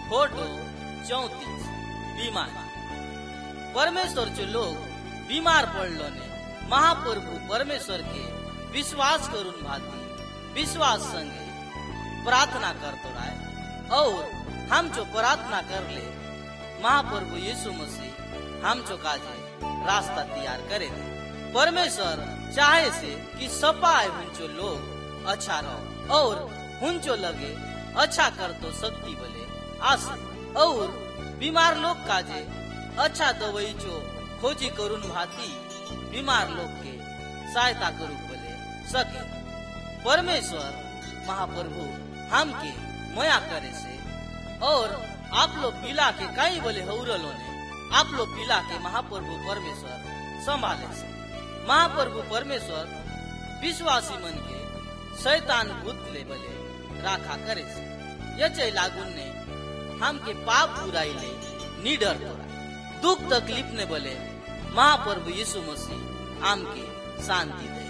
Photo 34 बीमार। परमेश्वर जो लोग बीमार पड़लो ने महाप्रभु परमेश्वर के विश्वास करून भाती विश्वास संगे प्रार्थना करतो राय और हम जो प्रार्थना कर ले महाप्रभु यीशु मसीह हम जो काजे रास्ता तैयार करे दे। परमेश्वर चाहे से कि सपाए हुंचो लोग अच्छा रहो और हुंचो लगे अच्छा कर तो शक्ति बोले आस और बीमार लोग काजे अच्छा दवाई जो खोजी करून भाती बीमार लोग के सहायता करू बोले सके। परमेश्वर महाप्रभु हम के मया करे से और आप लोग पिला के कई बोले हौरलो ने आप लोग पिला के महाप्रभु परमेश्वर संभाले से। महाप्रभु परमेश्वर विश्वासी मन के शैतान भूत ले बोले राखा करे से ये लागुन ने हम के पाप बुराई ले निडर तोरा दुख तकलीफ ने बोले महाप्रभु यीशु मसीह आम के शांति दे।